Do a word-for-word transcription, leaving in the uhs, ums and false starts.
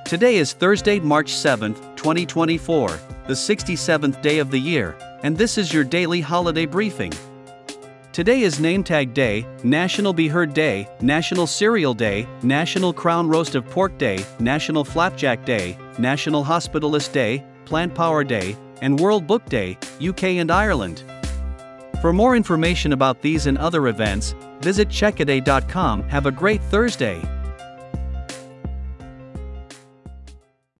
Today is Thursday, March seventh, twenty twenty-four, the sixty-seventh day of the year, and this is your daily holiday briefing. Today is Nametag Day, National Be Heard Day, National Cereal Day, National Crown Roast of Pork Day, National Flapjack Day, National Hospitalist Day, Plant Power Day, and World Book Day, U K and Ireland. For more information about these and other events, visit checkaday dot com. Have a great Thursday.